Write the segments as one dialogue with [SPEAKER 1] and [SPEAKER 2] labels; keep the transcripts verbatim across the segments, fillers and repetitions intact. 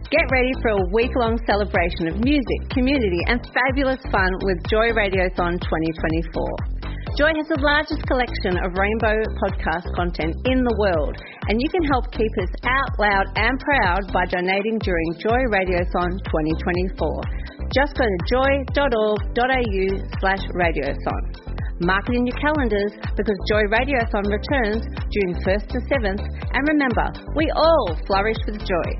[SPEAKER 1] Get ready for a week-long celebration of music, community and fabulous fun with Joy Radiothon twenty twenty-four. Joy has the largest collection of rainbow podcast content in the world, and you can help keep us out loud and proud by donating during Joy Radiothon twenty twenty-four. Just go to joy.org.au slash radiothon. Mark it in your calendars because Joy Radiothon returns June first to seventh, and remember, we all flourish with joy.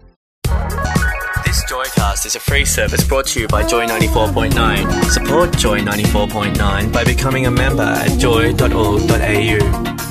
[SPEAKER 2] This Joycast is a free service brought to you by Joy ninety-four point nine. Support Joy ninety-four point nine by becoming a member at joy dot org dot a u.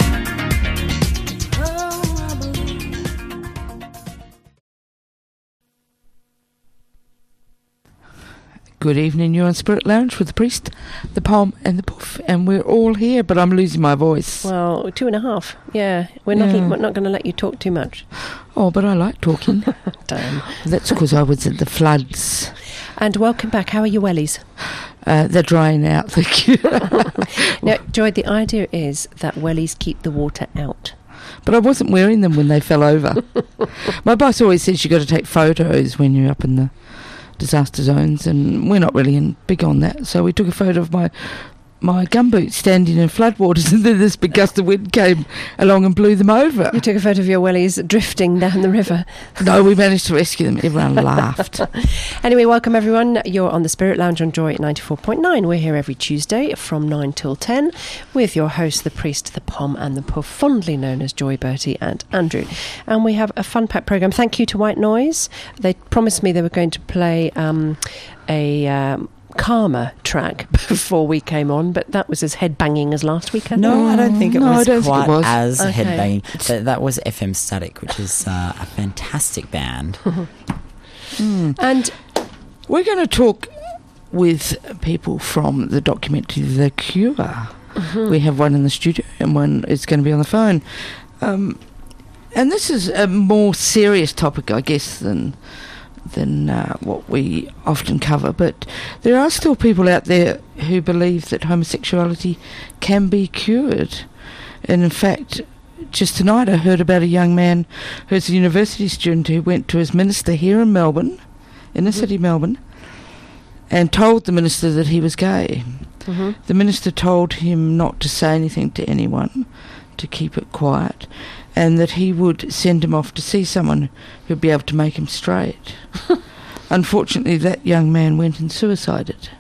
[SPEAKER 3] Good evening, you're on Spirit Lounge with the Priest, the Pom and the Puff, and we're all here, but I'm losing my voice.
[SPEAKER 4] Well, two and a half, yeah. We're not,
[SPEAKER 3] Yeah.
[SPEAKER 4] we're not going to let you talk too much.
[SPEAKER 3] Oh, but I like talking.
[SPEAKER 4] Damn.
[SPEAKER 3] That's because I was at the floods.
[SPEAKER 4] And welcome back. How are your wellies?
[SPEAKER 3] Uh, they're drying out, thank you.
[SPEAKER 4] Now, Joy, the idea is that wellies keep the water out.
[SPEAKER 3] But I wasn't wearing them when they fell over. My boss always says you've got to take photos when you're up in the disaster zones, and we're not really in, big on that, so we took a photo of my my gumboots standing in floodwaters, and then this big gust of wind came along and blew them over.
[SPEAKER 4] You took a photo of your wellies drifting down the river.
[SPEAKER 3] No, we managed to rescue them. Everyone laughed.
[SPEAKER 4] Anyway, welcome everyone. You're on the Spirit Lounge on Joy ninety-four point nine. We're here every Tuesday from nine till ten with your hosts, the Priest, the Pom and the Puff, fondly known as Joy, Bertie and Andrew. And we have a fun-packed programme. Thank you to White Noise. They promised me they were going to play um, a... Um, Karma track before we came on, but that was as headbanging as last week. I
[SPEAKER 5] No,
[SPEAKER 4] think.
[SPEAKER 5] I don't think it
[SPEAKER 3] No, I
[SPEAKER 5] was
[SPEAKER 3] don't think
[SPEAKER 5] quite
[SPEAKER 3] it was.
[SPEAKER 5] as
[SPEAKER 4] Okay.
[SPEAKER 5] headbanging. That, that was F M Static, which is uh, a fantastic band.
[SPEAKER 3] Mm.
[SPEAKER 4] And
[SPEAKER 3] We're going to talk with people from the documentary The Cure.
[SPEAKER 4] mm-hmm.
[SPEAKER 3] We have one in the studio and one is going to be on the phone. Um, and this is a more serious topic, I guess, than than uh, what we often cover. But there are still people out there who believe that homosexuality can be cured. And in fact, just tonight I heard about a young man who's a university student who went to his minister here in Melbourne, inner city Melbourne, and told the minister that he was gay.
[SPEAKER 4] mm-hmm.
[SPEAKER 3] The minister told him not to say anything to anyone, to keep it quiet, and that he would send him off to see someone who'd be able to make him straight. Unfortunately, that young man went and suicided.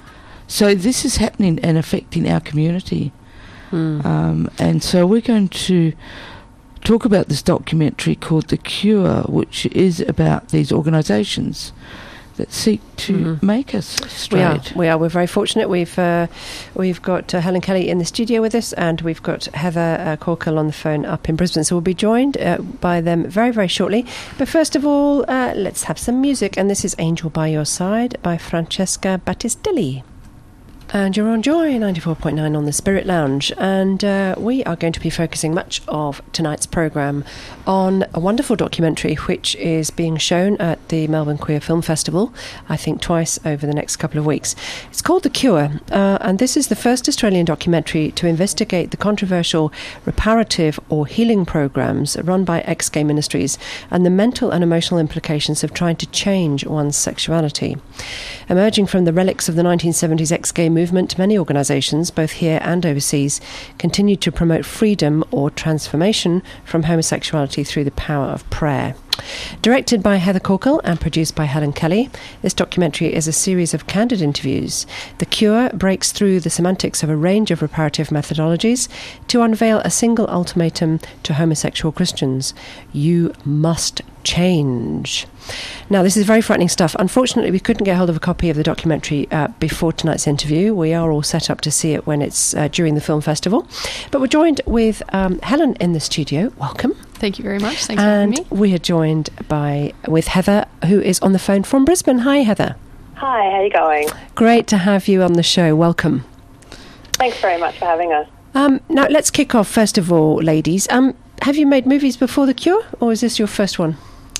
[SPEAKER 3] So this is happening and affecting our community.
[SPEAKER 4] Mm.
[SPEAKER 3] Um, and so we're going to talk about this documentary called The Cure, which is about these organisations that seek to
[SPEAKER 4] Mhm.
[SPEAKER 3] make us straight.
[SPEAKER 4] We are. We are. We're very fortunate. We've uh, we've got uh, Helen Kelly in the studio with us, and we've got Heather uh, Corkle on the phone up in Brisbane. So we'll be joined uh, by them very, very shortly. But first of all, uh, let's have some music. And this is Angel by Your Side by Francesca Battistelli. And you're on Joy ninety-four point nine on the Spirit Lounge, and uh, we are going to be focusing much of tonight's programme on a wonderful documentary which is being shown at the Melbourne Queer Film Festival, I think twice over the next couple of weeks. It's called The Cure, uh, and this is the first Australian documentary to investigate the controversial reparative or healing programmes run by ex-gay ministries and the mental and emotional implications of trying to change one's sexuality. Emerging from the relics of the nineteen seventies ex-gay movement, many organisations, both here and overseas, continue to promote freedom or transformation from homosexuality through the power of prayer. Directed by Heather Corkle and produced by Helen Kelly, this documentary is a series of candid interviews. The Cure breaks through the semantics of a range of reparative methodologies to unveil a single ultimatum to homosexual Christians: you must change. Now, this is very frightening stuff. Unfortunately, we couldn't get hold of a copy of the documentary uh, before tonight's interview. We are all set up to see it when it's uh, during the film festival. But we're joined with um, Helen in the studio. Welcome.
[SPEAKER 6] Thank you very much. Thanks
[SPEAKER 4] and
[SPEAKER 6] for having me.
[SPEAKER 4] we are joined by with Heather, who is on the phone from Brisbane. Hi, Heather.
[SPEAKER 7] Hi, how are you going?
[SPEAKER 4] Great to have you on the show. Welcome.
[SPEAKER 7] Thanks very much for having us.
[SPEAKER 4] Um, now, let's kick off, first of all, ladies. Um, have you made movies before The Cure, or is this your first one?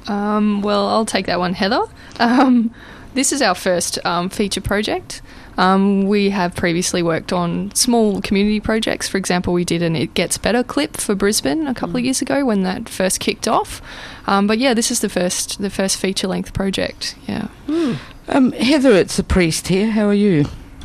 [SPEAKER 6] Um, well, I'll take that one, Heather. Um, this is our first um, feature project. Um, we have previously worked on small community projects. For example, we did an It Gets Better clip for Brisbane a couple mm. of years ago when that first kicked off. Um, but yeah, this is the first the first feature length project. Yeah.
[SPEAKER 3] Mm. Um, Heather, it's the priest here. How are you?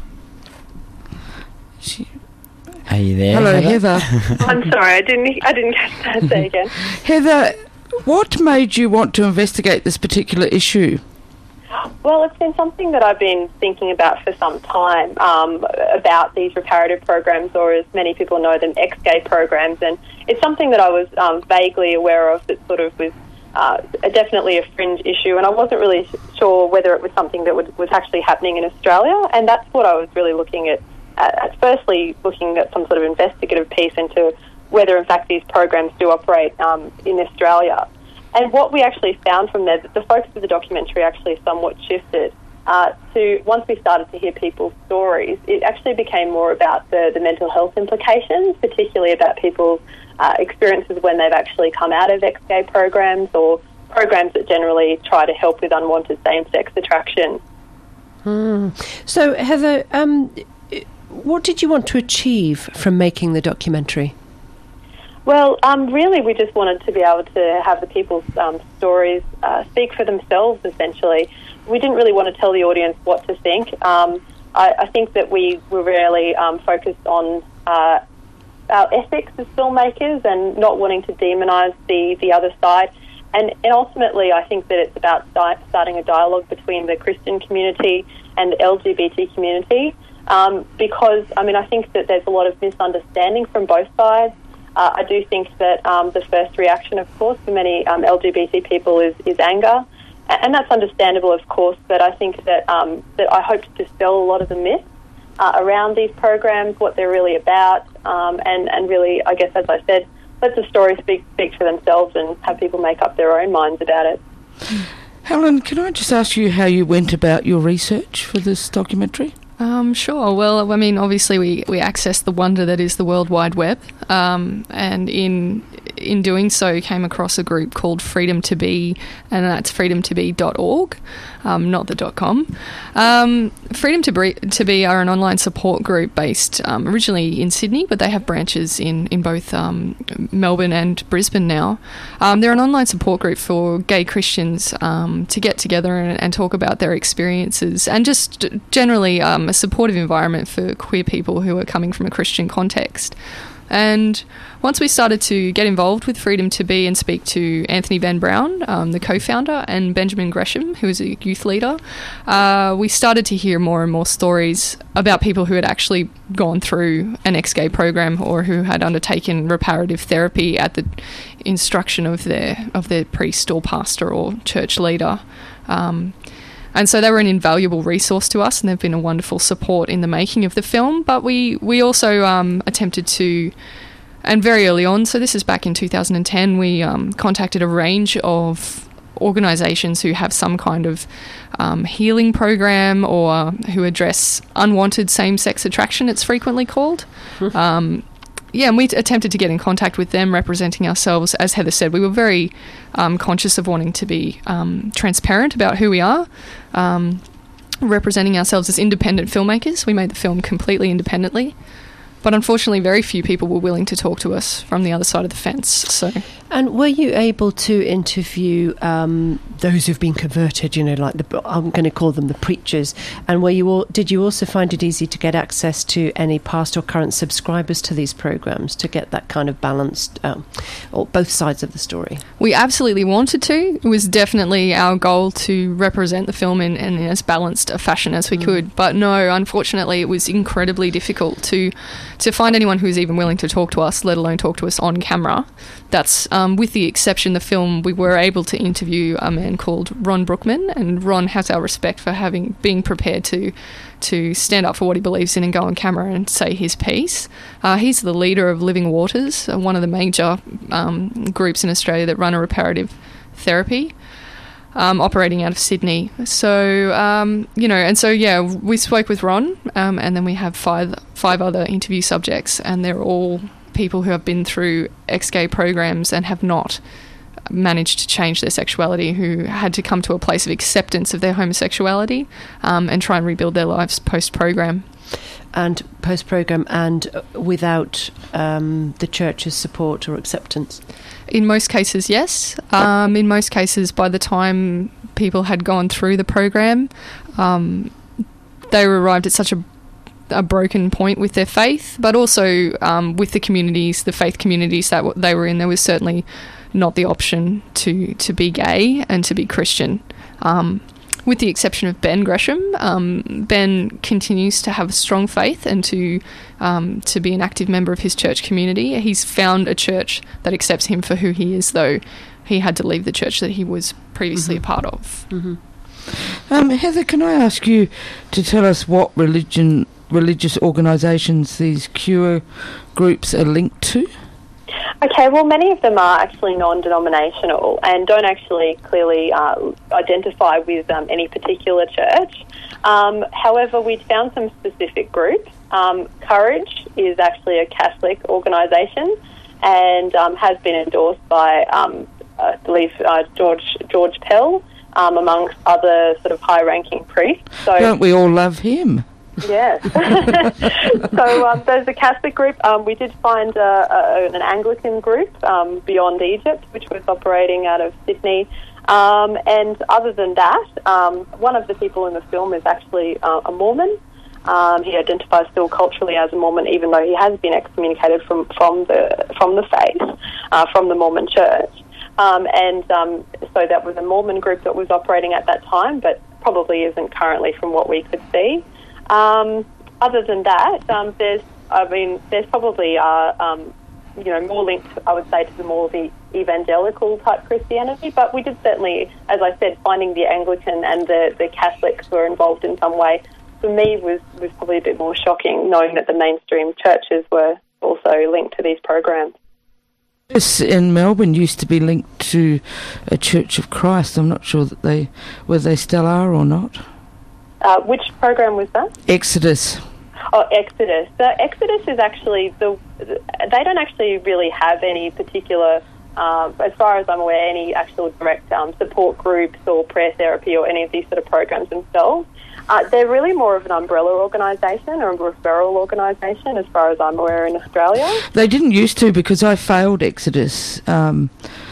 [SPEAKER 3] She-
[SPEAKER 5] Are you there?
[SPEAKER 3] Hello,
[SPEAKER 5] Heather.
[SPEAKER 3] Heather.
[SPEAKER 7] I'm sorry, I didn't. I didn't catch that. Say again.
[SPEAKER 3] Heather, what made you want to investigate this particular issue?
[SPEAKER 7] Well, it's been something that I've been thinking about for some time, um, about these reparative programs, or as many people know them, ex-gay programs, and it's something that I was um, vaguely aware of that sort of was uh, definitely a fringe issue, and I wasn't really sure whether it was something that would, was actually happening in Australia, and that's what I was really looking at, at, at firstly looking at some sort of investigative piece into whether in fact these programs do operate um, in Australia. And what we actually found from there, the focus of the documentary actually somewhat shifted uh, to, once we started to hear people's stories, it actually became more about the, the mental health implications, particularly about people's uh, experiences when they've actually come out of ex-gay programs or programs that generally try to help with unwanted same-sex attraction.
[SPEAKER 4] Hmm. So, Heather, um, what did you want to achieve from making the documentary?
[SPEAKER 7] Well, um, really, we just wanted to be able to have the people's um, stories uh, speak for themselves, essentially. We didn't really want to tell the audience what to think. Um, I, I think that we were really um, focused on uh, our ethics as filmmakers and not wanting to demonise the, the other side. And, and ultimately, I think that it's about di- starting a dialogue between the Christian community and the L G B T community um, because, I mean, I think that there's a lot of misunderstanding from both sides. Uh, I do think that um, the first reaction, of course, for many um, L G B T people is, is anger, and that's understandable, of course, but I think that um, that I hope to dispel a lot of the myths uh, around these programs, what they're really about, um, and, and really, I guess, as I said, let the stories speak, speak for themselves and have people make up their own minds about it.
[SPEAKER 3] Helen, can I just ask you how you went about your research for this documentary?
[SPEAKER 6] Um, sure. Well, I mean, obviously we, we access the wonder that is the World Wide Web, um, and in in doing so came across a group called Freedom to Be, and that's freedom to be dot org, um, not the .com. Um, Freedom to Be, to Be are an online support group based um, originally in Sydney, but they have branches in, in both um, Melbourne and Brisbane now. Um, they're an online support group for gay Christians um, to get together and, and talk about their experiences, and just generally um, a supportive environment for queer people who are coming from a Christian context. And once we started to get involved with Freedom to Be and speak to Anthony Van Brown, um, the co-founder, and Benjamin Gresham, who is a youth leader, uh, we started to hear more and more stories about people who had actually gone through an ex-gay program or who had undertaken reparative therapy at the instruction of their of their priest or pastor or church leader. Um, And so they were an invaluable resource to us, and they've been a wonderful support in the making of the film. But we, we also um, attempted to, and very early on, so this is back in two thousand ten, we um, contacted a range of organisations who have some kind of um, healing program or who address unwanted same-sex attraction, it's frequently called. um, yeah, and we attempted to get in contact with them, representing ourselves. As Heather said, we were very um, conscious of wanting to be um, transparent about who we are, um, representing ourselves as independent filmmakers. We made the film completely independently, but unfortunately very few people were willing to talk to us from the other side of the fence. So,
[SPEAKER 4] and were you able to interview um, those who've been converted, you know, like the, I'm going to call them the preachers, and were you all, did you also find it easy to get access to any past or current subscribers to these programs to get that kind of balanced, um, or both sides of the story?
[SPEAKER 6] We absolutely wanted to. It was definitely our goal to represent the film in, in as balanced a fashion as we mm. could, but no, unfortunately it was incredibly difficult to to find anyone who was even willing to talk to us, let alone talk to us on camera. That's um, with the exception of the film, we were able to interview a man called Ron Brookman, and Ron has our respect for having being prepared to to stand up for what he believes in and go on camera and say his piece. Uh, he's the leader of Living Waters, uh, one of the major um, groups in Australia that run a reparative therapy. Um, operating out of Sydney. So, um, you know, and so, yeah, we spoke with Ron, um, and then we have five five other interview subjects, and they're all people who have been through ex-gay programs and have not managed to change their sexuality, who had to come to a place of acceptance of their homosexuality um, and try and rebuild their lives post-program.
[SPEAKER 4] And post-program and without um, the church's support or acceptance?
[SPEAKER 6] In most cases, yes. Um, in most cases, by the time people had gone through the program, um, they were arrived at such a, a broken point with their faith, but also um, with the communities, the faith communities that w- they were in, there was certainly not the option to, to be gay and to be Christian. Um, with the exception of Ben Gresham, um, Ben continues to have a strong faith and to um, to be an active member of his church community. He's found a church that accepts him for who he is, though he had to leave the church that he was previously mm-hmm. a part of.
[SPEAKER 4] Mm-hmm.
[SPEAKER 3] Um, Heather, can I ask you to tell us what religion, religious organisations these Cure groups are linked to?
[SPEAKER 7] Okay, well, many of them are actually non-denominational and don't actually clearly uh, identify with um, any particular church. Um, however, we found some specific groups. Um, Courage is actually a Catholic organisation and um, has been endorsed by, um, I believe, uh, George George Pell, um, amongst other sort of high-ranking priests. So,
[SPEAKER 3] don't we all love him?
[SPEAKER 7] Yes. So um, there's a Catholic group. Um, we did find uh, a, an Anglican group, um, Beyond Egypt, which was operating out of Sydney. Um, and other than that, um, one of the people in the film is actually uh, a Mormon. Um, he identifies still culturally as a Mormon, even though he has been excommunicated from, from the from the faith, uh, from the Mormon Church. Um, and um, so that was a Mormon group that was operating at that time, but probably isn't currently from what we could see. Um, other than that, um, there's, I mean, there's probably, uh, um, you know, more linked, I would say, to the more the evangelical type Christianity. But we did certainly, as I said, finding the Anglican and the, the Catholics were involved in some way, for me was, was probably a bit more shocking, knowing that the mainstream churches were also linked to these programs.
[SPEAKER 3] This in Melbourne used to be linked to a Church of Christ. I'm not sure that they, whether they still are or not.
[SPEAKER 7] Uh, which program was that?
[SPEAKER 3] Exodus.
[SPEAKER 7] Oh, Exodus. So Exodus is actually, the. they don't actually really have any particular, um, as far as I'm aware, any actual direct um, support groups or prayer therapy or any of these sort of programs themselves. Uh, they're really more of an umbrella organisation or a referral organisation, as far as I'm aware, in Australia.
[SPEAKER 3] They didn't used to, because I failed Exodus um,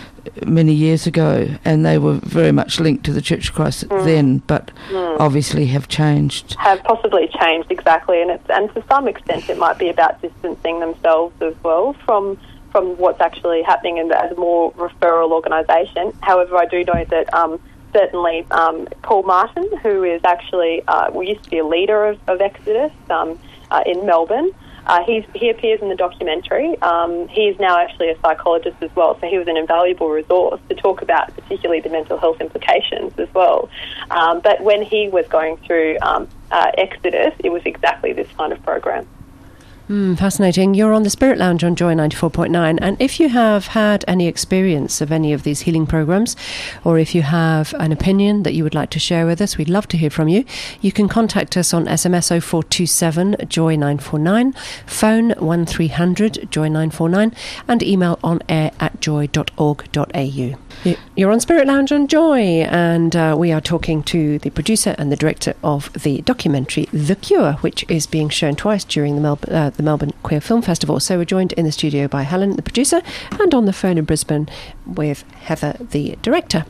[SPEAKER 3] many years ago, and they were very much linked to the Church of Christ mm. then, but mm. obviously have changed.
[SPEAKER 7] Have possibly changed, exactly, and it's, and to some extent it might be about distancing themselves as well from from what's actually happening in the, as a more referral organisation. However, I do know that um, certainly um, Paul Martin, who is actually, uh, we used to be a leader of, of Exodus um, uh, in Melbourne, Uh, he's, he appears in the documentary. Um, he's now actually a psychologist as well, so he was an invaluable resource to talk about particularly the mental health implications as well. Um, but when he was going through um, uh, Exodus, it was exactly this kind of program.
[SPEAKER 4] Mm, fascinating. You're on the Spirit Lounge on Joy ninety-four point nine, and if you have had any experience of any of these healing programs, or if you have an opinion that you would like to share with us, we'd love to hear from you. You can contact us on S M S oh four two seven Joy nine four nine, phone one three hundred Joy nine four nine, and email on air at joy dot org dot a u. You're on Spirit Lounge on Joy, and uh, we are talking to the producer and the director of the documentary The Cure, which is being shown twice during the, Melb- uh, the Melbourne Queer Film Festival. So we're joined in the studio by Helen, the producer, and on the phone in Brisbane with Heather, the director.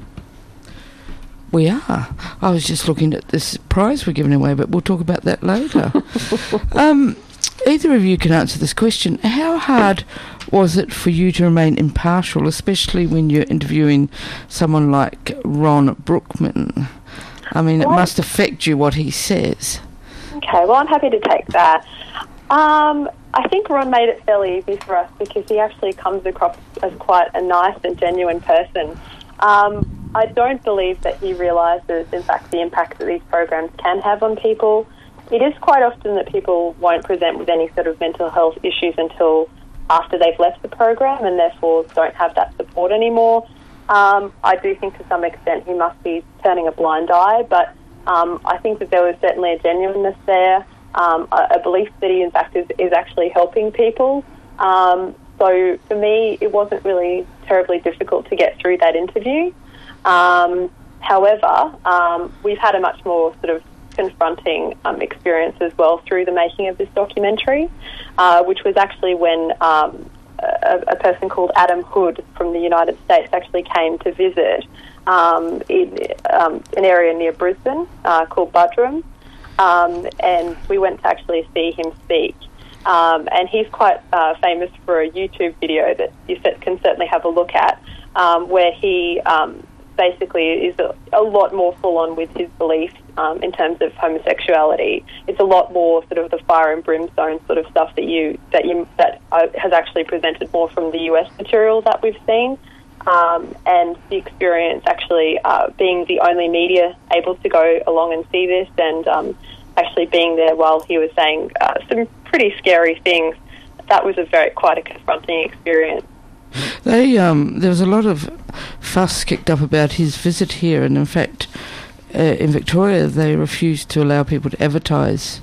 [SPEAKER 3] We are. I was just looking at this prize we're giving away, but we'll talk about that later. um, either of you can answer this question. How hard was it for you to remain impartial, especially when you're interviewing someone like Ron Brookman? I mean, it well, must affect you what he says.
[SPEAKER 7] Okay, well, I'm happy to take that. Um, I think Ron made it fairly easy for us because he actually comes across as quite a nice and genuine person. Um, I don't believe that he realises, in fact, the impact that these programs can have on people. It is quite often that people won't present with any sort of mental health issues until after they've left the program and therefore don't have that support anymore. Um, I do think to some extent he must be turning a blind eye, but um, I think that there was certainly a genuineness there, um, a, a belief that he in fact is, is actually helping people. Um, so for me, it wasn't really terribly difficult to get through that interview. Um, however, um, we've had a much more sort of confronting um, experience as well through the making of this documentary, uh, which was actually when um, a, a person called Adam Hood from the United States actually came to visit um, in um, an area near Brisbane uh, called Buderim, um, and we went to actually see him speak. Um, and he's quite uh, famous for a YouTube video that you can certainly have a look at, um, where he um, basically is a, a lot more full-on with his beliefs um, in terms of homosexuality. It's a lot more sort of the fire and brimstone sort of stuff that you that you that uh, has actually presented more from the U S material that we've seen, um, and the experience actually uh, being the only media able to go along and see this, and um, actually being there while he was saying uh, some pretty scary things. That was a very quite a confronting experience.
[SPEAKER 3] They um, there was a lot of fuss kicked up about his visit here, and in fact, uh, in Victoria, they refused to allow people to advertise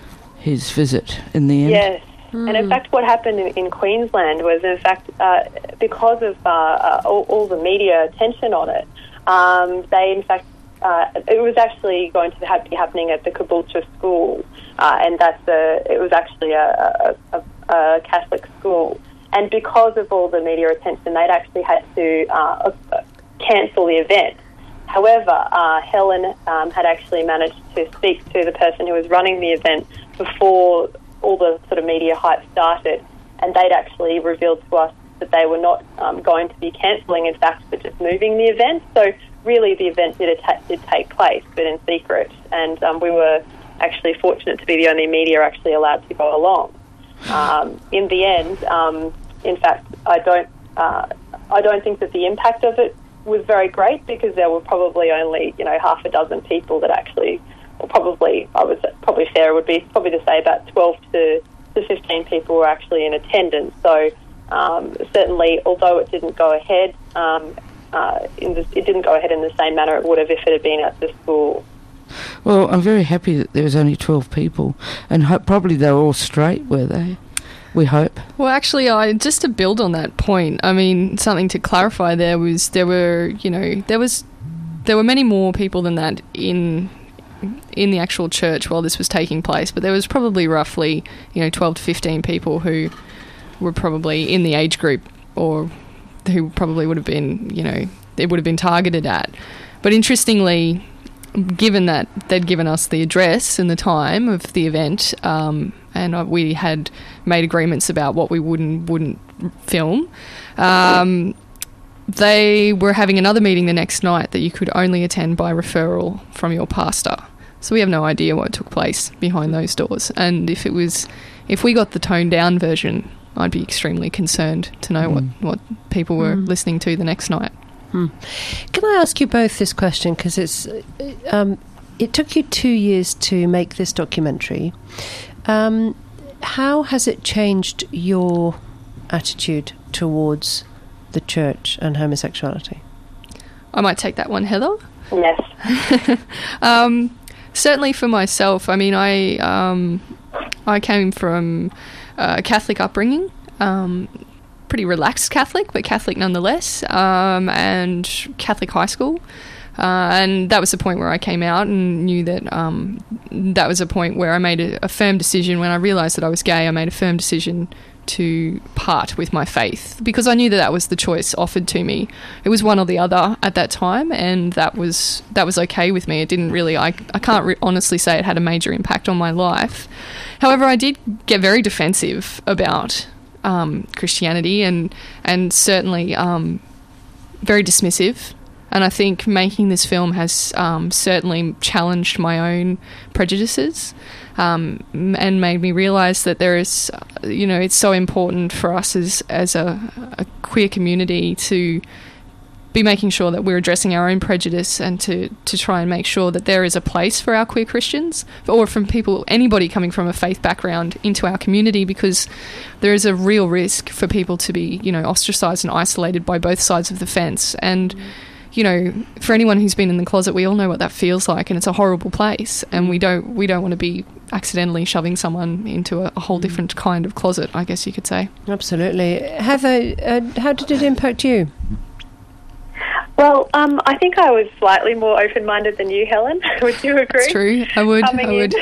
[SPEAKER 3] his visit in the end.
[SPEAKER 7] Yes, mm. and in fact, what happened in, in Queensland was, in fact, uh, because of uh, uh, all, all the media attention on it, um, they in fact. Uh, it was actually going to have, be happening at the Caboolture School, uh, and that's a, it was actually a, a, a, a Catholic school. And because of all the media attention, they'd actually had to uh, cancel the event. However, uh, Helen um, had actually managed to speak to the person who was running the event before all the sort of media hype started, and they'd actually revealed to us that they were not um, going to be cancelling, in fact, but just moving the event. So really the event did, att- did take place, but in secret, and um, we were actually fortunate to be the only media actually allowed to go along. Um, in the end, um, in fact, I don't, uh, I don't think that the impact of it was very great, because there were probably only, you know, half a dozen people that actually, or probably, I was probably fair would be probably to say about twelve to fifteen people were actually in attendance. So um, certainly, although it didn't go ahead. Um, Uh, in the, it didn't go ahead in the same manner it would have if it had been at the school.
[SPEAKER 3] Well, I'm very happy that there was only twelve people, and ho- probably they were all straight, were they? We hope.
[SPEAKER 6] Well, actually, I just to build on that point, I mean, something to clarify there was there were, you know, there was there were many more people than that in in the actual church while this was taking place, but there was probably roughly, you know, twelve to fifteen people who were probably in the age group, or who probably would have been, you know, it would have been targeted at. But interestingly, given that they'd given us the address and the time of the event, um, and uh, we had made agreements about what we would and wouldn't film, um, they were having another meeting the next night that you could only attend by referral from your pastor. So we have no idea what took place behind those doors. And if it was, if we got the toned down version, I'd be extremely concerned to know mm. what, what people were mm. listening to the next night.
[SPEAKER 4] Mm. Can I ask you both this question? Because it's um, it took you two years to make this documentary. Um, how has it changed your attitude towards the church and homosexuality?
[SPEAKER 6] I might take that one, Heather.
[SPEAKER 7] Yes.
[SPEAKER 6] um, certainly for myself, I mean, I um, I came from a Catholic upbringing, um, pretty relaxed Catholic, but Catholic nonetheless, um, and Catholic high school. Uh, and that was the point where I came out and knew that um, that was a point where I made a, a firm decision. When I realised that I was gay, I made a firm decision to part with my faith, because I knew that that was the choice offered to me. It was one or the other at that time, and that was that was okay with me. It didn't really, I, I can't re- honestly say it had a major impact on my life. However, I did get very defensive about um, Christianity, and and certainly um, very dismissive. And I think making this film has um, certainly challenged my own prejudices, um, and made me realise that there is, you know, it's so important for us as as a, a queer community to be making sure that we're addressing our own prejudice, and to, to try and make sure that there is a place for our queer Christians, or from people, anybody coming from a faith background into our community, because there is a real risk for people to be, you know, ostracised and isolated by both sides of the fence. And mm. you know, for anyone who's been in the closet, we all know what that feels like, and it's a horrible place, and we don't we don't want to be accidentally shoving someone into a, a whole different kind of closet, I guess you could say.
[SPEAKER 4] Absolutely. Heather, uh, how did it impact you?
[SPEAKER 7] Well, um, I think I was slightly more open-minded than you, Helen. Would you agree?
[SPEAKER 6] It's true. I would.
[SPEAKER 7] Coming
[SPEAKER 6] I would.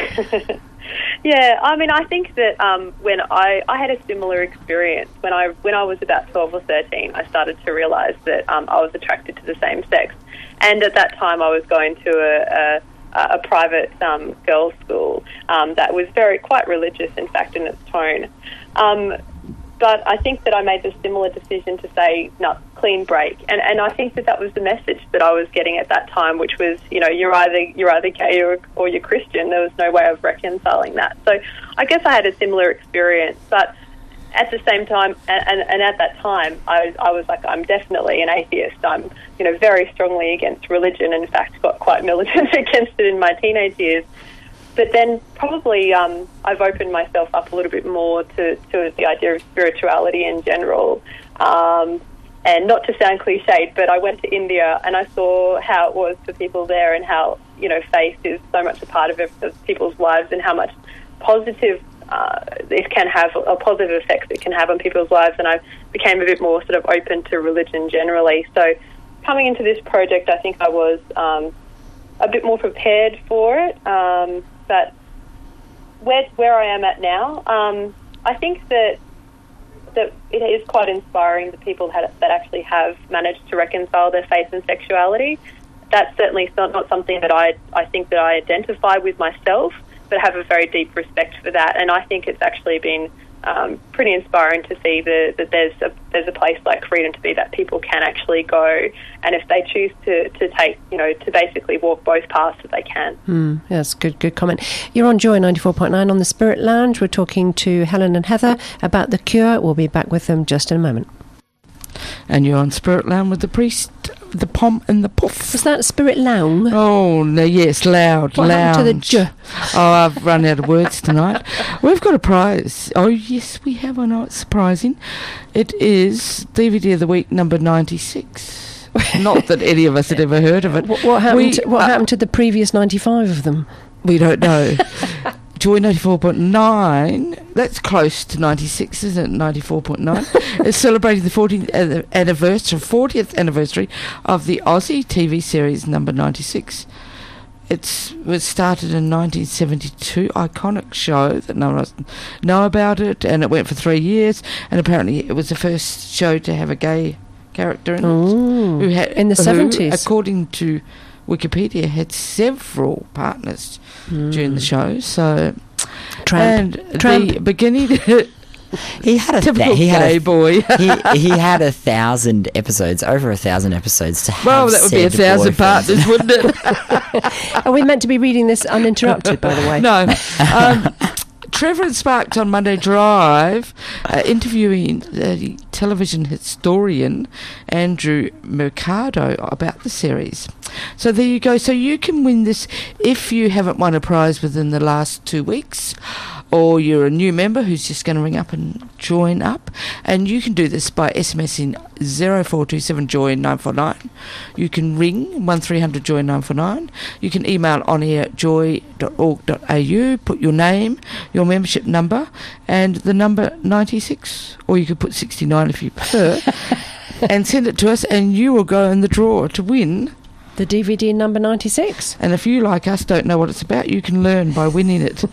[SPEAKER 7] Yeah, I mean, I think that um, when I, I had a similar experience when I when I was about twelve or thirteen, I started to realise that um, I was attracted to the same sex, and at that time I was going to a, a, a private um, girls' school um, that was very quite religious, in fact, in its tone. Um, But I think that I made the similar decision to say, no, clean break. And and I think that that was the message that I was getting at that time, which was, you know, you're either you're either gay or, or you're Christian. There was no way of reconciling that. So I guess I had a similar experience. But at the same time, and, and, and at that time, I, I was like, I'm definitely an atheist. I'm, you know, very strongly against religion. In fact, got quite militant against it in my teenage years. But then probably um, I've opened myself up a little bit more to, to the idea of spirituality in general. Um, and not to sound cliched, but I went to India and I saw how it was for people there and how, you know, faith is so much a part of, of people's lives and how much positive uh, it can have, a positive effects it can have on people's lives. And I became a bit more sort of open to religion generally. So coming into this project, I think I was um, a bit more prepared for it. Um, But where where I am at now, um, I think that that it is quite inspiring the people that, that actually have managed to reconcile their faith and sexuality. That's certainly not, not something that I I think that I identify with myself, but have a very deep respect for that. And I think it's actually been um, pretty inspiring to see the, that there's a there's a place like Freedom to Be that people can actually go, and if they choose to, to take, you know, to basically walk both paths, that they can.
[SPEAKER 4] Mm, that's good, good comment. You're on Joy ninety-four point nine on the Spirit Lounge. We're talking to Helen and Heather about The Cure. We'll be back with them just in a moment.
[SPEAKER 3] And you're on Spirit Lounge with the priest, the pom and the puff.
[SPEAKER 4] Was that Spirit Lounge?
[SPEAKER 3] Oh, no, yes, loud,
[SPEAKER 4] what
[SPEAKER 3] loud.
[SPEAKER 4] happened to the j?
[SPEAKER 3] Oh, I've run out of words tonight. We've got a prize. Oh, yes, we have. I know, it's surprising. It is D V D of the Week number ninety-six. Not that any of us had ever heard of it.
[SPEAKER 4] What, what happened?
[SPEAKER 3] We,
[SPEAKER 4] to, what
[SPEAKER 3] uh,
[SPEAKER 4] happened to the previous ninety-five of them?
[SPEAKER 3] We don't know. Joy ninety-four point nine, that's close to ninety-six, isn't it? ninety-four point nine. It's celebrating the fortieth anniversary, fortieth anniversary of the Aussie T V series number ninety-six. It was started in nineteen seventy-two, iconic show that none of us know about it, and it went for three years, and apparently it was the first show to have a gay character in
[SPEAKER 4] Ooh,
[SPEAKER 3] it. Who had,
[SPEAKER 4] in the
[SPEAKER 3] who,
[SPEAKER 4] seventies.
[SPEAKER 3] according to Wikipedia, had several partners mm. during the show. So,
[SPEAKER 4] Tramp.
[SPEAKER 3] and
[SPEAKER 4] Tramp.
[SPEAKER 3] the beginning,
[SPEAKER 5] he had a
[SPEAKER 3] typical
[SPEAKER 5] th- he had
[SPEAKER 3] gay
[SPEAKER 5] a,
[SPEAKER 3] boy.
[SPEAKER 5] he, he had a thousand episodes, over a thousand episodes to have.
[SPEAKER 3] Well, that would be a thousand partners, wouldn't it?
[SPEAKER 4] Are we meant to be reading this uninterrupted, by the way?
[SPEAKER 3] No. Um, Trevor and Sparks on Monday Drive uh, interviewing the television historian Andrew Mercado about the series. So there you go. So you can win this if you haven't won a prize within the last two weeks, or you're a new member who's just going to ring up and join up. And you can do this by SMSing zero four two seven joy nine four nine. You can ring one three hundred joy nine four nine. You can email on air at joy dot org dot a u, put your name, your membership number, and the number ninety-six, or you could put sixty-nine if you prefer, and send it to us, and you will go in the draw to win
[SPEAKER 4] the D V D number ninety-six.
[SPEAKER 3] And if you, like us, don't know what it's about, you can learn by winning it.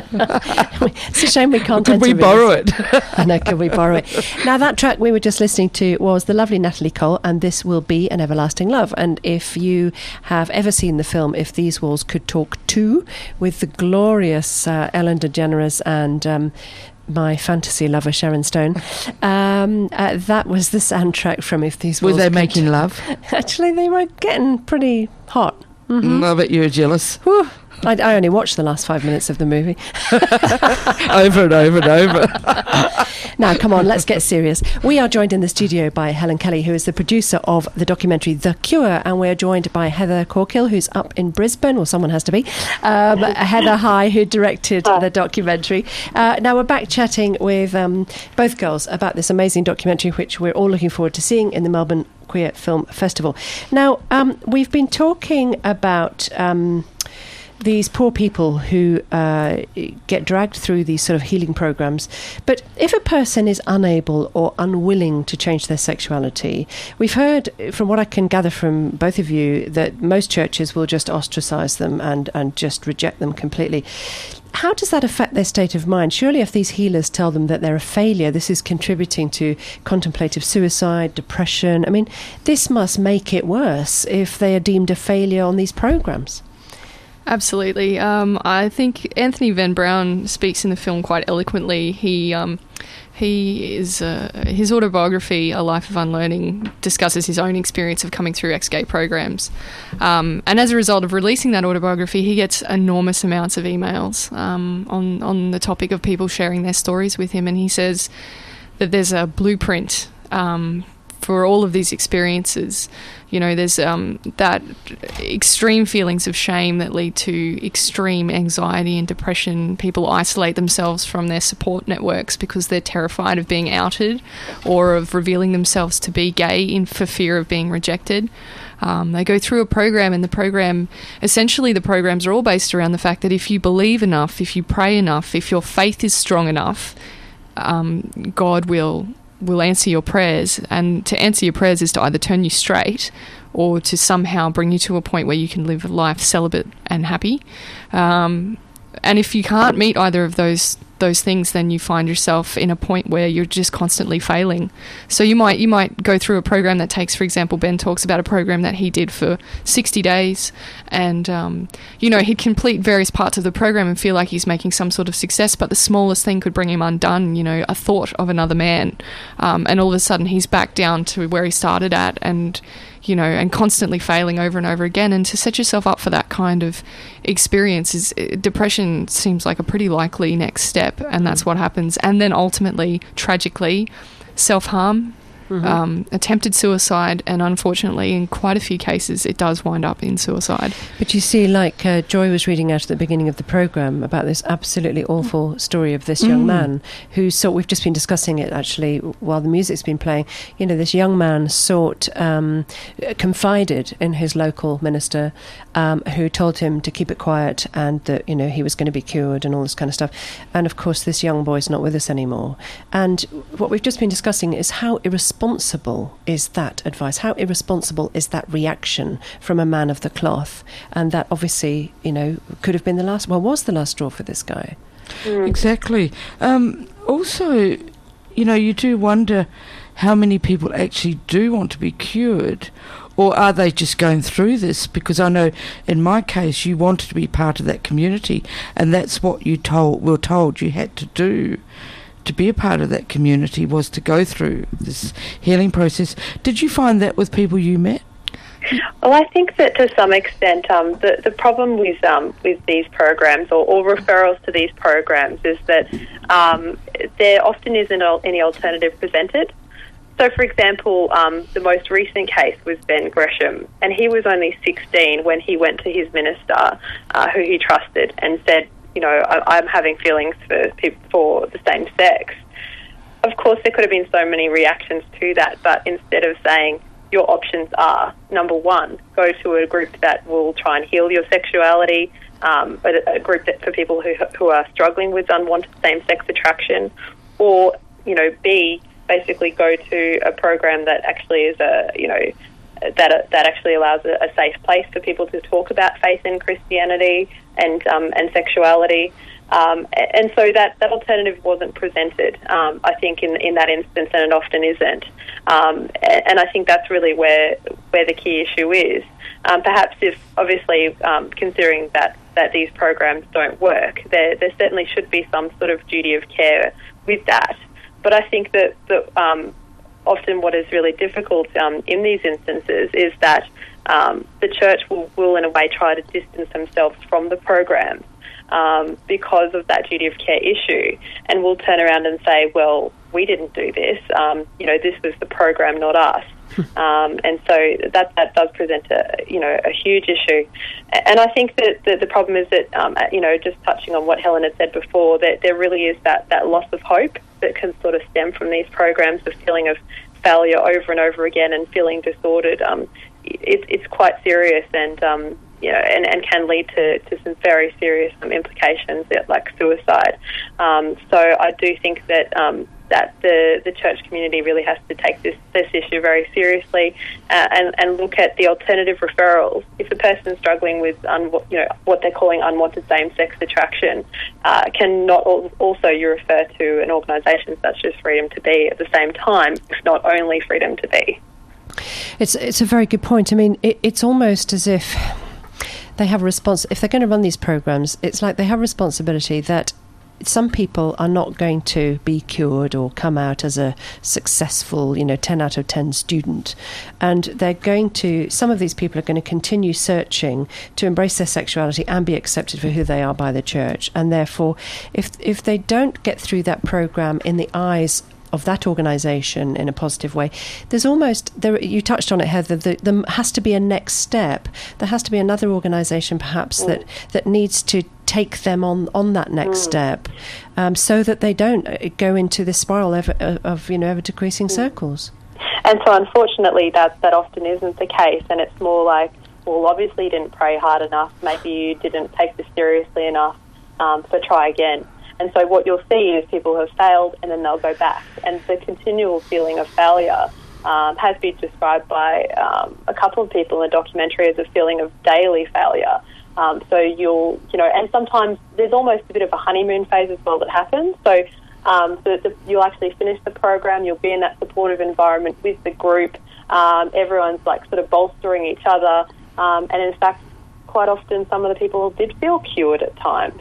[SPEAKER 4] It's a shame we can't.
[SPEAKER 3] Could we borrow it?
[SPEAKER 4] I know, could we borrow it? Now, that track we were just listening to was the lovely Natalie Cole, and This Will Be an Everlasting Love. And if you have ever seen the film If These Walls Could Talk Too, with the glorious uh, Ellen DeGeneres and um, my fantasy lover Sharon Stone, um, uh, that was the soundtrack from If These Walls
[SPEAKER 3] Were they
[SPEAKER 4] Could
[SPEAKER 3] making love?
[SPEAKER 4] Actually, they were getting pretty hot. Mm-hmm.
[SPEAKER 3] Mm, I bet you were jealous.
[SPEAKER 4] Whew. I, I only watched the last five minutes of the movie.
[SPEAKER 3] Over and over and over.
[SPEAKER 4] Now, come on, let's get serious. We are joined in the studio by Helen Kelly, who is the producer of the documentary The Cure, and we're joined by Heather Corkill, who's up in Brisbane, or someone has to be. Um, Heather High, who directed the documentary. Uh, now, we're back chatting with um, both girls about this amazing documentary, which we're all looking forward to seeing in the Melbourne Queer Film Festival. Now, um, we've been talking about... Um, these poor people who uh, get dragged through these sort of healing programs. But if a person is unable or unwilling to change their sexuality, we've heard, from what I can gather from both of you, that most churches will just ostracize them and, and just reject them completely. How does that affect their state of mind? Surely if these healers tell them that they're a failure, this is contributing to contemplative suicide, depression. I mean, this must make it worse if they are deemed a failure on these programs.
[SPEAKER 6] Absolutely. Um, I think Anthony Van Braun speaks in the film quite eloquently. He um, he is uh, his autobiography, A Life of Unlearning, discusses his own experience of coming through ex-gay programs. Um, and as a result of releasing that autobiography, he gets enormous amounts of emails um, on, on the topic of people sharing their stories with him. And he says that there's a blueprint um, for all of these experiences. You know, there's um, that extreme feelings of shame that lead to extreme anxiety and depression. People isolate themselves from their support networks because they're terrified of being outed or of revealing themselves to be gay in for fear of being rejected. Um, they go through a program, and the program, essentially the programs are all based around the fact that if you believe enough, if you pray enough, if your faith is strong enough, um, God will... will answer your prayers, and to answer your prayers is to either turn you straight or to somehow bring you to a point where you can live a life celibate and happy. Um, and if you can't meet either of those those things, then you find yourself in a point where you're just constantly failing. So you might you might go through a program that takes, for example, Ben talks about a program that he did for sixty days, and um, you know, he'd complete various parts of the program and feel like he's making some sort of success, but the smallest thing could bring him undone. You know, a thought of another man, um, and all of a sudden he's back down to where he started at, and you know, and constantly failing over and over again. And to set yourself up for that kind of experience is depression seems like a pretty likely next step, and that's what happens. And then ultimately, tragically, self-harm, mm-hmm. um, attempted suicide, and unfortunately, in quite a few cases, it does wind up in suicide.
[SPEAKER 4] But you see, like uh, Joy was reading out at the beginning of the programme about this absolutely awful story of this young mm. man who sought, we've just been discussing it actually while the music's been playing, you know, this young man sought, um, confided in his local minister, um, who told him to keep it quiet and that, you know, he was going to be cured and all this kind of stuff. And of course, this young boy's not with us anymore. And what we've just been discussing is how irresponsible is that advice? How irresponsible is that reaction from a man of the cloth? And that obviously, you know, could have been the last, well, was the last straw for this guy.
[SPEAKER 3] Mm. Exactly. Um, also, you know, you do wonder how many people actually do want to be cured, or are they just going through this? Because I know in my case you wanted to be part of that community, and that's what you told were told you had to do to be a part of that community, was to go through this healing process. Did you find that with people you met?
[SPEAKER 7] Well, I think that to some extent, um, the the problem with um, with these programs or, or referrals to these programs is that um, there often isn't any alternative presented. So, for example, um, the most recent case was Ben Gresham, and he was only sixteen when he went to his minister, uh, who he trusted, and said, you know, I, I'm having feelings for people for the same sex. Of course, there could have been so many reactions to that, but instead of saying, your options are, number one, go to a group that will try and heal your sexuality, um, a, a group that for people who who are struggling with unwanted same-sex attraction, or, you know, B, basically go to a program that actually is a, you know, that that actually allows a, a safe place for people to talk about faith in Christianity and um, and sexuality. Um, and so that, that alternative wasn't presented, um, I think, in in that instance, and it often isn't. Um, and I think that's really where where the key issue is. Um, perhaps if, obviously, um, considering that, that these programs don't work, there there certainly should be some sort of duty of care with that. But I think that, that um, often what is really difficult um, in these instances is that um, the church will, will, in a way, try to distance themselves from the programs um, because of that duty of care issue, and will turn around and say, well, we didn't do this. Um, you know, this was the program, not us. Um, and so that that does present a you know a huge issue, and I think that the, the problem is that um, you know just touching on what Helen had said before, that there really is that, that loss of hope that can sort of stem from these programs, the feeling of failure over and over again and feeling disordered. Um, it, it's quite serious, and um, you know, and, and can lead to, to some very serious um, implications like suicide. Um, so I do think that um, that the, the church community really has to take this, this issue very seriously uh, and, and look at the alternative referrals. If a person is struggling with un, you know, what they're calling unwanted same-sex attraction, uh, can not al- also you refer to an organisation such as Freedom to Be at the same time, if not only Freedom to Be.
[SPEAKER 4] It's it's a very good point. I mean, it, it's almost as if they have a response. If they're going to run these programs, it's like they have a responsibility that some people are not going to be cured or come out as a successful, you know, ten out of ten student. And they're going to, some of these people are going to continue searching to embrace their sexuality and be accepted for who they are by the church. And therefore, if if they don't get through that program in the eyes of that organisation in a positive way, there's almost, there, you touched on it, Heather, the, there has to be a next step. There has to be another organisation perhaps mm. that, that needs to take them on, on that next mm. step um, so that they don't go into this spiral ever, of, you know, ever decreasing mm. circles.
[SPEAKER 7] And so unfortunately that, that often isn't the case, and it's more like, well, obviously you didn't pray hard enough, maybe you didn't take this seriously enough, um, so try again. And so what you'll see is people have failed and then they'll go back. And the continual feeling of failure um, has been described by um, a couple of people in the documentary as a feeling of daily failure. Um, so you'll, you know, and sometimes there's almost a bit of a honeymoon phase as well that happens. So, um, so the, you'll actually finish the program, you'll be in that supportive environment with the group. Um, everyone's like sort of bolstering each other. Um, and in fact, quite often some of the people did feel cured at times.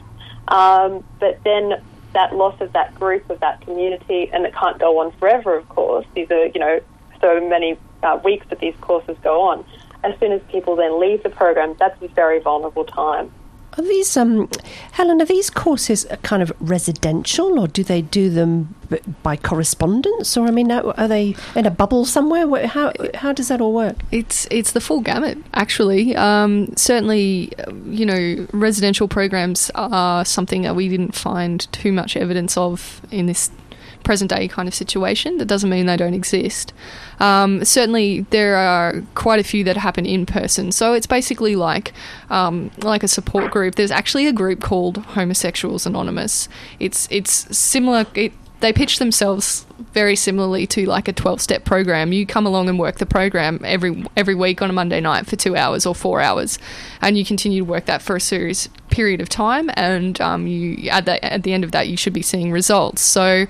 [SPEAKER 7] Um, but then that loss of that group, of that community, and it can't go on forever, of course. These are, you know, so many uh, weeks that these courses go on. As soon as people then leave the program, that's a very vulnerable time.
[SPEAKER 4] Are these, um, Helen, are these courses kind of residential, or do they do them b- by correspondence? Or, I mean, are they in a bubble somewhere? How how does that all work?
[SPEAKER 6] It's it's the full gamut, actually. Um, certainly, you know, residential programs are something that we didn't find too much evidence of in this present day kind of situation. That doesn't mean they don't exist. Um, certainly there are quite a few that happen in person. So it's basically like um, like a support group. There's actually a group called Homosexuals Anonymous. It's it's similar. It, they pitch themselves very similarly to like a twelve-step program. You come along and work the program every every week on a Monday night for two hours or four hours, and you continue to work that for a serious period of time. And um, you at the at the end of that, you should be seeing results. So,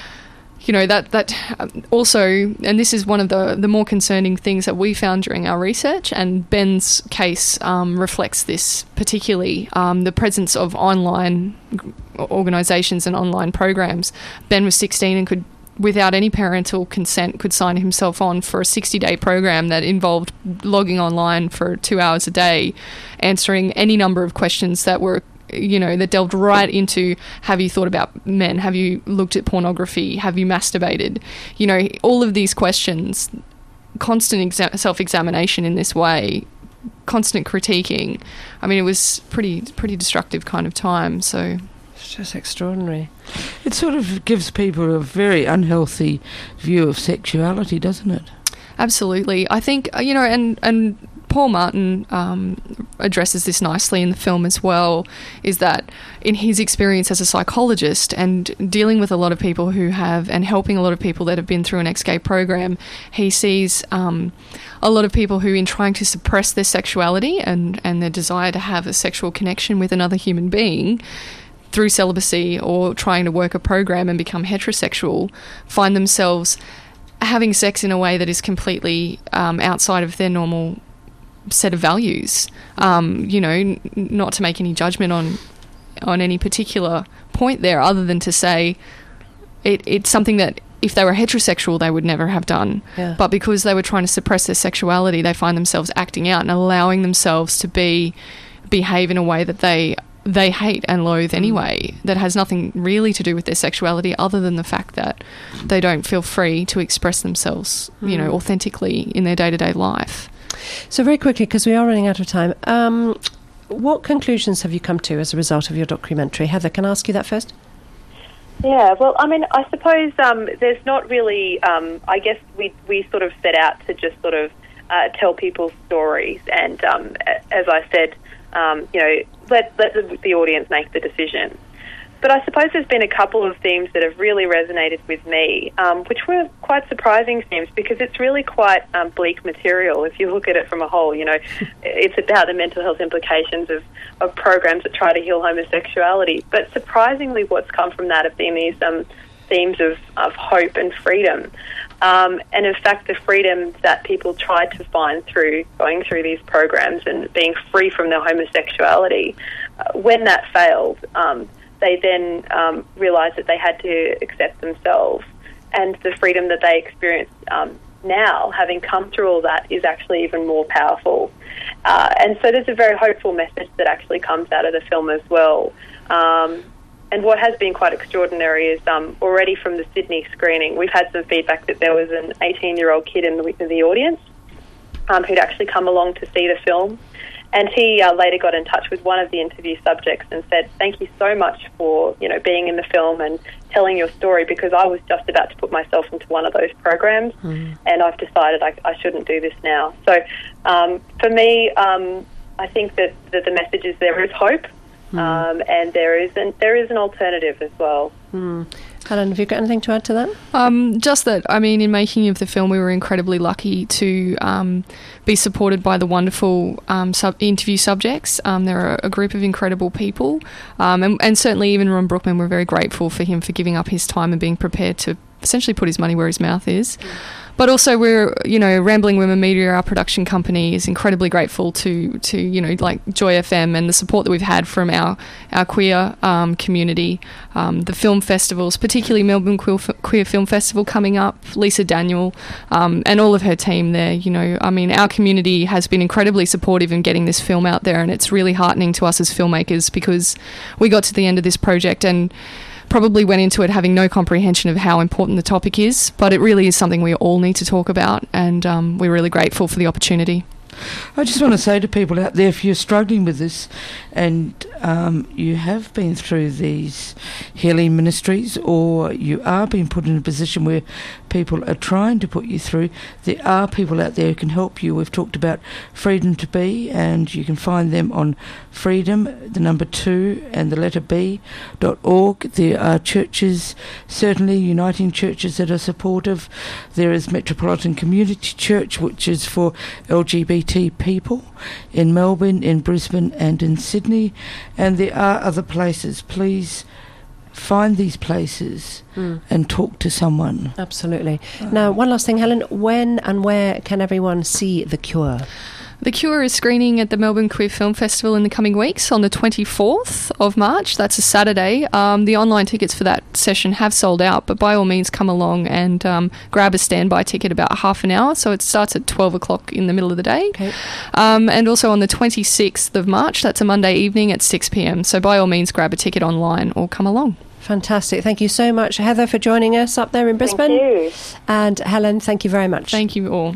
[SPEAKER 6] you know, that that also, and this is one of the, the more concerning things that we found during our research, and Ben's case um, reflects this particularly, um, the presence of online organisations and online programs. Ben was sixteen and could, without any parental consent, could sign himself on for a sixty-day program that involved logging online for two hours a day, answering any number of questions that were, you know, that delved right into, have you thought about men? Have you looked at pornography? Have you masturbated? You know, all of these questions, constant exa- self-examination in this way, constant critiquing. I mean, it was pretty, pretty destructive kind of time, so...
[SPEAKER 4] It's just extraordinary.
[SPEAKER 3] It sort of gives people a very unhealthy view of sexuality, doesn't it?
[SPEAKER 6] Absolutely. I think, you know, and... and Paul Martin um, addresses this nicely in the film as well, is that in his experience as a psychologist and dealing with a lot of people who have, and helping a lot of people that have been through an ex-gay program, he sees um, a lot of people who, in trying to suppress their sexuality and, and their desire to have a sexual connection with another human being through celibacy or trying to work a program and become heterosexual, find themselves having sex in a way that is completely um, outside of their normal set of values. Um, you know, n- not to make any judgment on on any particular point there, other than to say it, it's something that if they were heterosexual they would never have done.
[SPEAKER 4] Yeah.
[SPEAKER 6] But because they were trying to suppress their sexuality, they find themselves acting out and allowing themselves to be behave in a way that they they hate and loathe anyway, that has nothing really to do with their sexuality other than the fact that they don't feel free to express themselves, you know, authentically in their day-to-day life.
[SPEAKER 4] So very quickly, because we are running out of time, um, what conclusions have you come to as a result of your documentary? Heather, can I ask you that first?
[SPEAKER 7] Yeah, well, I mean, I suppose um, there's not really, um, I guess we we sort of set out to just sort of uh, tell people's stories. And um, as I said, um, you know, let, let the, the audience make the decision. But I suppose there's been a couple of themes that have really resonated with me, um, which were quite surprising themes because it's really quite um, bleak material if you look at it from a whole. You know, it's about the mental health implications of, of programs that try to heal homosexuality. But surprisingly, what's come from that have been these um, themes of, of hope and freedom. Um, and in fact, the freedom that people tried to find through going through these programs and being free from their homosexuality, uh, when that failed, um, they then um, realised that they had to accept themselves. And the freedom that they experience um, now, having come through all that, is actually even more powerful. Uh, and so there's a very hopeful message that actually comes out of the film as well. Um, and what has been quite extraordinary is um, already from the Sydney screening, we've had some feedback that there was an eighteen-year-old kid in the, in the audience um, who'd actually come along to see the film. And he uh, later got in touch with one of the interview subjects and said, "Thank you so much for, you know, being in the film and telling your story, because I was just about to put myself into one of those programs mm. and I've decided I, I shouldn't do this now." So um, for me, um, I think that, that the message is there is hope mm. um, and there is an, there is an alternative as well.
[SPEAKER 4] Mm. Helen, have you got anything to add to that?
[SPEAKER 6] Um, just that, I mean, in making of the film, we were incredibly lucky to um, be supported by the wonderful um, sub- interview subjects. Um, they're a, a group of incredible people. Um, and, and certainly even Ron Brookman, we're very grateful for him for giving up his time and being prepared to essentially put his money where his mouth is. Mm. But also we're, you know, Rambling Women Media, our production company, is incredibly grateful to, to you know, like Joy F M and the support that we've had from our, our queer um, community, um, the film festivals, particularly Melbourne Queer, Queer Film Festival coming up, Lisa Daniel, um, and all of her team there. You know, I mean, our community has been incredibly supportive in getting this film out there, and it's really heartening to us as filmmakers because we got to the end of this project and probably went into it having no comprehension of how important the topic is, but it really is something we all need to talk about, and um, we're really grateful for the opportunity.
[SPEAKER 3] I just want to say to people out there, if you're struggling with this and um, you have been through these healing ministries, or you are being put in a position where people are trying to put you through, there are people out there who can help you. We've talked about Freedom to Be, and you can find them on freedom, the number two, and the letter B, dot org. There are churches, certainly uniting churches that are supportive. There is Metropolitan Community Church, which is for L G B T people in Melbourne, in Brisbane and in Sydney, and there are other places. Please find these places mm. and talk to someone.
[SPEAKER 4] Absolutely. Uh, now, one last thing, Helen, when and where can everyone see The Cure?
[SPEAKER 6] The Cure is screening at the Melbourne Queer Film Festival in the coming weeks on the twenty-fourth of March. That's a Saturday. Um, the online tickets for that session have sold out, but by all means come along and um, grab a standby ticket about half an hour. So it starts at twelve o'clock in the middle of the day.
[SPEAKER 4] Okay.
[SPEAKER 6] Um, and also on the twenty-sixth of March, that's a Monday evening at six p.m. So by all means grab a ticket online or come along.
[SPEAKER 4] Fantastic. Thank you so much, Heather, for joining us up there in Brisbane.
[SPEAKER 7] Thank you.
[SPEAKER 4] And Helen, thank you very much.
[SPEAKER 6] Thank you all.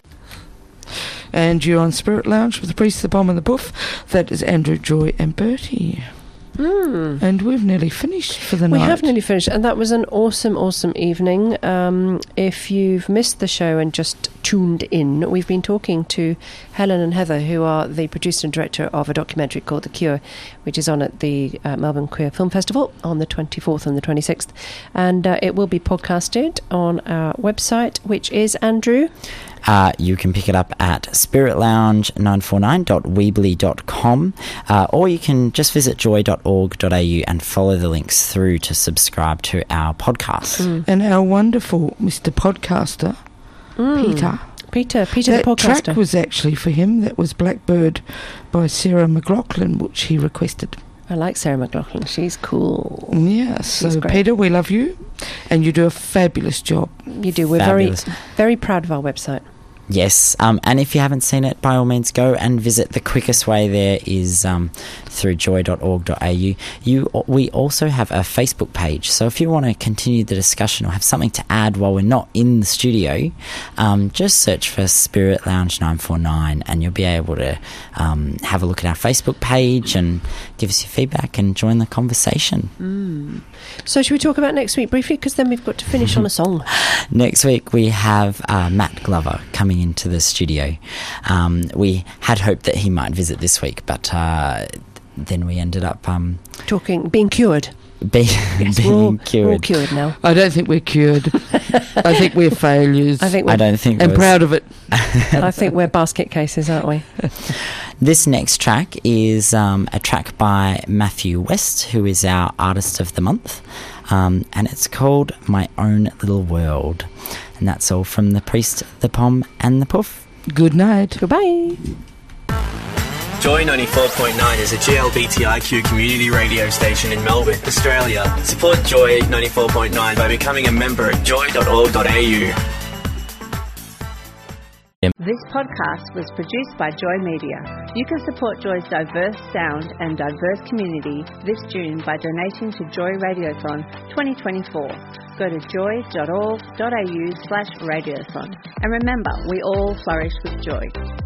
[SPEAKER 3] And you're on Spirit Lounge with the Priest, the Bomb and the Boof. That is Andrew, Joy and Bertie.
[SPEAKER 4] Mm.
[SPEAKER 3] And we've nearly finished for the
[SPEAKER 4] we
[SPEAKER 3] night.
[SPEAKER 4] We have nearly finished, and that was an awesome, awesome evening. Um, if you've missed the show and just tuned in, we've been talking to Helen and Heather, who are the producer and director of a documentary called The Cure, which is on at the uh, Melbourne Queer Film Festival on the twenty-fourth and the twenty-sixth. And uh, it will be podcasted on our website, which is, Andrew?
[SPEAKER 5] Uh, you can pick it up at spirit lounge nine four nine dot weebly dot com, uh, or you can just visit joy dot org dot a u and follow the links through to subscribe to our podcast.
[SPEAKER 3] Mm. And our wonderful Mister Podcaster, mm. Peter.
[SPEAKER 4] Peter, Peter
[SPEAKER 3] that
[SPEAKER 4] the podcaster.
[SPEAKER 3] That track was actually for him. That was Blackbird by Sarah McLachlan, which he requested.
[SPEAKER 4] I like Sarah McLachlan. She's cool.
[SPEAKER 3] Yeah, so Peter, we love you, and you do a fabulous job.
[SPEAKER 4] You do. We're fabulous. very, very proud of our website.
[SPEAKER 5] Yes, um, and if you haven't seen it, by all means go and visit. The quickest way there is um, through joy dot org dot a u. You, we also have a Facebook page, so if you want to continue the discussion or have something to add while we're not in the studio, um, just search for Spirit Lounge nine four nine and you'll be able to um, have a look at our Facebook page and give us your feedback and join the conversation.
[SPEAKER 4] Mm. So should we talk about next week briefly, because then we've got to finish on a song.
[SPEAKER 5] Next week we have uh, Matt Glover coming coming into the studio. Um, we had hoped that he might visit this week, but uh, then we ended up um,
[SPEAKER 4] Talking, being cured.
[SPEAKER 5] Be,
[SPEAKER 4] Yes,
[SPEAKER 5] being
[SPEAKER 4] we're all,
[SPEAKER 5] cured.
[SPEAKER 4] We're all cured now.
[SPEAKER 3] I don't think we're cured. I think we're failures.
[SPEAKER 4] I think we're,
[SPEAKER 5] I don't think.
[SPEAKER 3] and
[SPEAKER 5] it was-
[SPEAKER 3] proud of it.
[SPEAKER 4] I think we're basket cases, aren't we?
[SPEAKER 5] This next track is um, a track by Matthew West, who is our Artist of the Month, um, and it's called My Own Little World. And that's all from The Priest, The Pom and The Puff.
[SPEAKER 3] Good night.
[SPEAKER 4] Goodbye.
[SPEAKER 2] Joy ninety-four point nine is a G L B T I Q community radio station in Melbourne, Australia. Support Joy ninety-four point nine by becoming a member at joy dot org dot a u.
[SPEAKER 1] This podcast was produced by Joy Media. You can support Joy's diverse sound and diverse community this June by donating to Joy Radiothon twenty twenty-four. Go to joy dot org dot a u slash radiothon. And remember, we all flourish with joy.